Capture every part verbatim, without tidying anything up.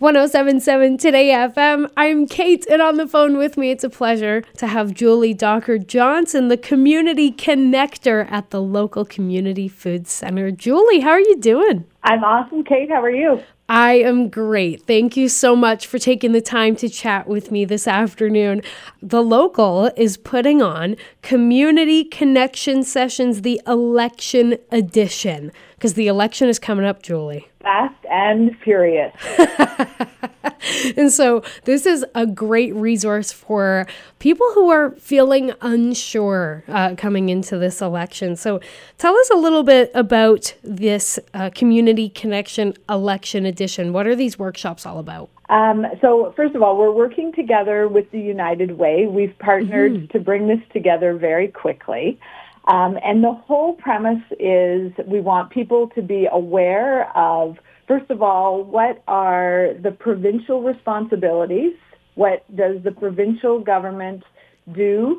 one oh seven point seven Today F M. I'm Kate, and on the phone with me, it's a pleasure to have Julie Dockard-Johnson, the community connector at the local community food center. Julie, how are you doing? I'm awesome, Kate. How are you? I am great. Thank you so much for taking the time to chat with me this afternoon. The local is putting on Community Connection Sessions, the election edition, because the election is coming up, Julie. Fast and furious. And so this is a great resource for people who are feeling unsure uh, coming into this election. So tell us a little bit about this uh, Community Connection Election Edition. What are these workshops all about? Um, so first of all, we're working together with the United Way. We've partnered mm-hmm. to bring this together very quickly. Um, and the whole premise is we want people to be aware of, first of all, what are the provincial responsibilities? What does the provincial government do?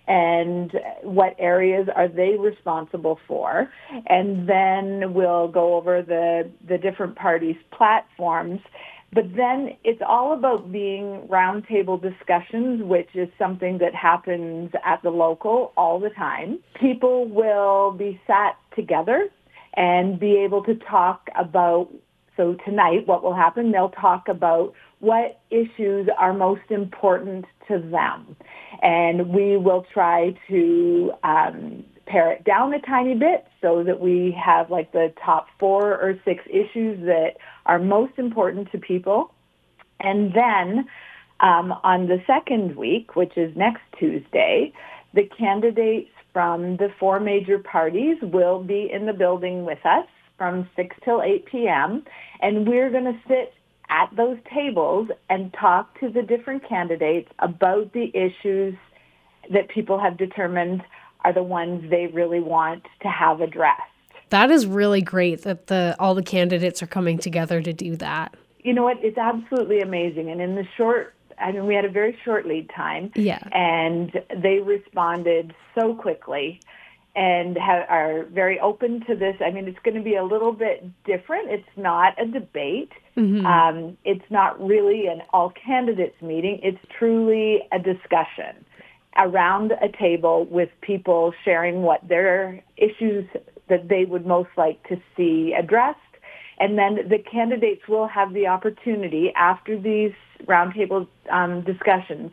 And what areas are they responsible for? And then we'll go over the, the different parties' platforms. But then it's all about being roundtable discussions, which is something that happens at the local all the time. People will be sat together and be able to talk about, so tonight what will happen, they'll talk about what issues are most important to them. And we will try to um, pare it down a tiny bit so that we have like the top four or six issues that are most important to people. And then um, on the second week, which is next Tuesday, the candidates from the four major parties will be in the building with us from six till eight p.m. And we're going to sit at those tables and talk to the different candidates about the issues that people have determined are the ones they really want to have addressed. That is really great that the all the candidates are coming together to do that. You know what? It's absolutely amazing. And in the short, I mean, we had a very short lead time. Yeah. And they responded so quickly and have, are very open to this. I mean, it's going to be a little bit different. It's not a debate. Mm-hmm. Um, it's not really an all candidates meeting. It's truly a discussion around a table with people sharing what their issues that they would most like to see addressed. And then the candidates will have the opportunity after these roundtable um, discussions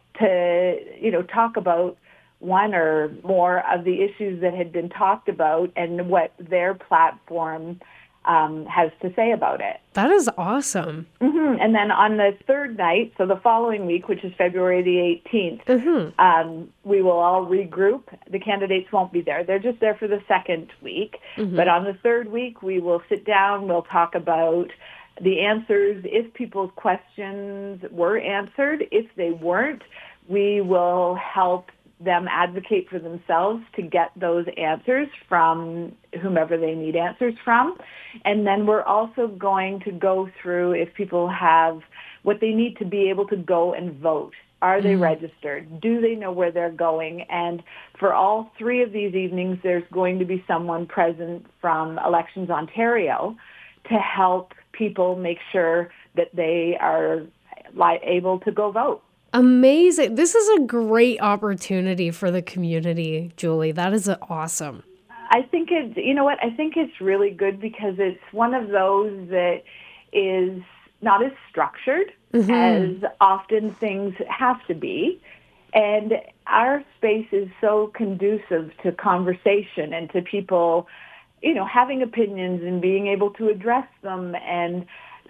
to, you know, talk about one or more of the issues that had been talked about and what their platform um, has to say about it. That is awesome. Mm-hmm. And then on the third night, so the following week, which is February the eighteenth, mm-hmm. um, we will all regroup. The candidates won't be there. They're just there for the second week. Mm-hmm. But on the third week, we will sit down. We'll talk about the answers. If people's questions were answered, if they weren't, we will help them advocate for themselves to get those answers from whomever they need answers from. And then we're also going to go through if people have what they need to be able to go and vote. Are they mm. registered? Do they know where they're going? And for all three of these evenings, there's going to be someone present from Elections Ontario to help people make sure that they are li- able to go vote. Amazing. This is a great opportunity for the community, Julie. That is awesome. I think it's, you know what, I think it's really good because it's one of those that is not as structured mm-hmm. as often things have to be. And our space is so conducive to conversation and to people, you know, having opinions and being able to address them. And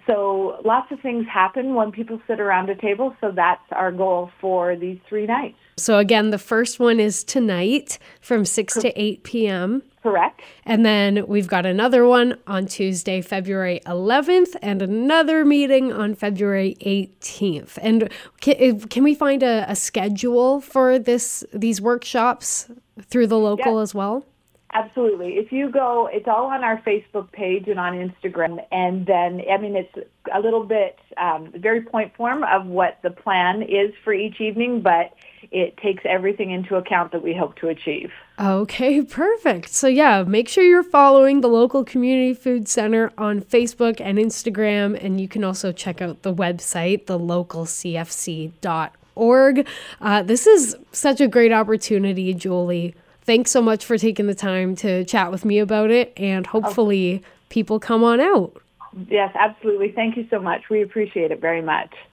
so lots of things happen when people sit around a table, so that's our goal for these three nights. So again, the first one is tonight from six to eight p.m. Correct. And then we've got another one on Tuesday, February eleventh, and another meeting on February eighteenth. And can, can we find a, a schedule for this these workshops through the local yes. as well? Absolutely. If you go, it's all on our Facebook page and on Instagram. And then, I mean, it's a little bit um, very point form of what the plan is for each evening, but it takes everything into account that we hope to achieve. Okay, perfect. So yeah, make sure you're following the local community food center on Facebook and Instagram, and you can also check out the website, the local c f c dot org. Uh, this is such a great opportunity, Julie. Thanks so much for taking the time to chat with me about it, and hopefully people come on out. Yes, absolutely. Thank you so much. We appreciate it very much.